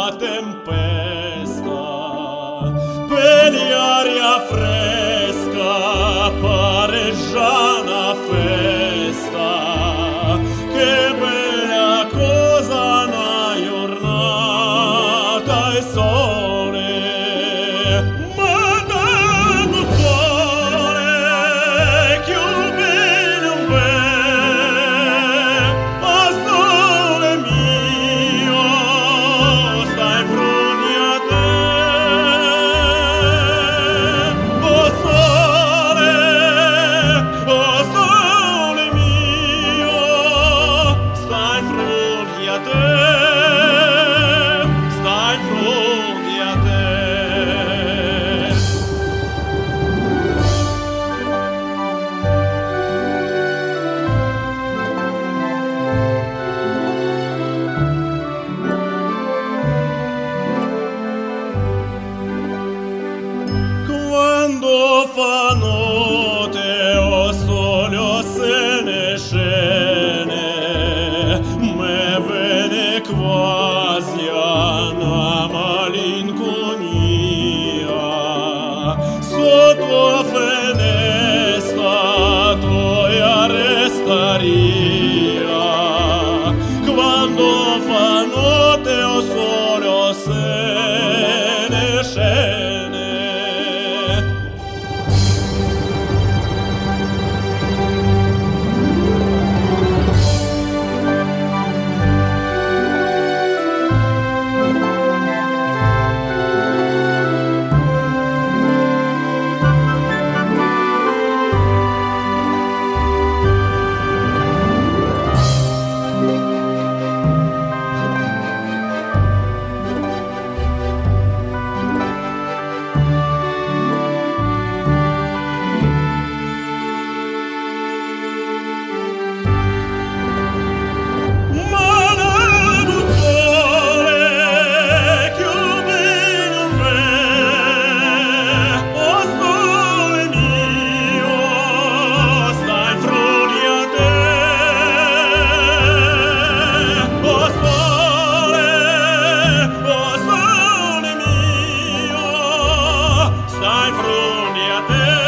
la tempesta, per l'aria fresca pare già una festa, che bella cosa una giornata e sole. Quando fa notte o sole o se ne scene, me viene quasi una malinconia. Sotto finestra tua restaria, quando fa notte o sole o se ne scene. Stai froni a te.